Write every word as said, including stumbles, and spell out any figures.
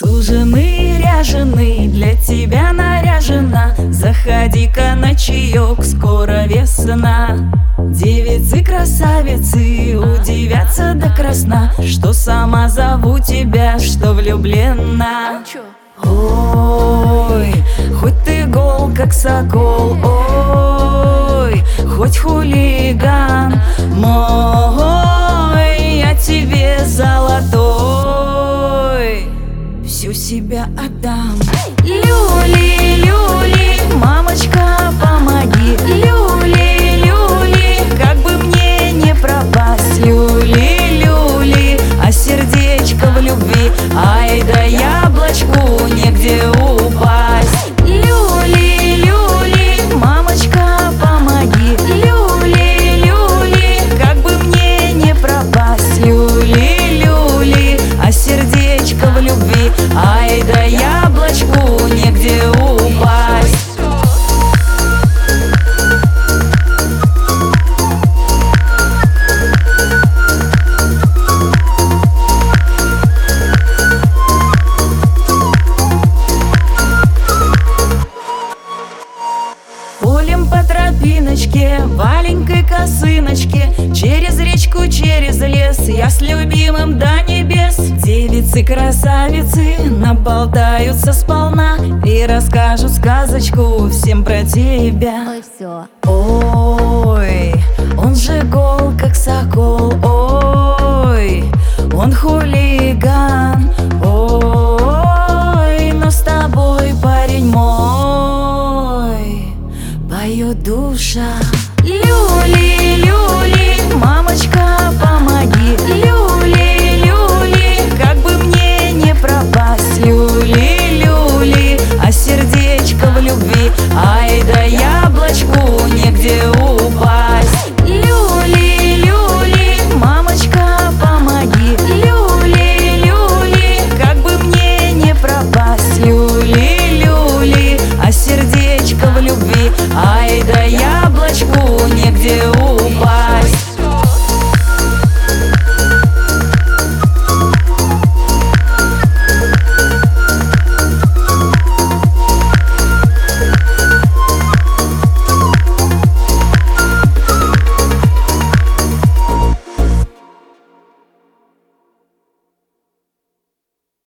Суженый, ряженый, для тебя наряжена. Заходи-ка на чаек, скоро весна. Девицы, красавицы удивятся до красна, что сама зову тебя, что влюблена. Ой, хоть ты гол, как сокол, ой, хоть хулиган мой, я тебе золотой всю себя отдам. Люли, люли, мамочка, помоги. Люли, люли, как бы мне не пропасть. Люли, люли, а сердечко в любви, ай да яблочку негде упасть. Люли, люли, мамочка, помоги. Люли, люли, как бы мне не пропасть. Люли, люли, а сердечко в любви, ай да яблочку негде упасть. Полем по тропиночке, маленькой косыночке, через речку, через лес, я с любимым до небес. Девицы-красавицы наболтаются сполна и расскажут сказочку всем про тебя. Ой, все. Ой, он же гол, как сокол, ой, он хулиган, ой, но с тобой, парень мой, поет душа. Люли, люли, мамочка, помоги. Люли, люли, как бы мне не пропасть. Люли, люли, а сердечко в любви, ай да яблочку негде упасть. Люли, люли, мамочка, помоги. Люли, люли, как бы мне не пропасть. Люли, люли, а сердечко в любви, ай да яблочку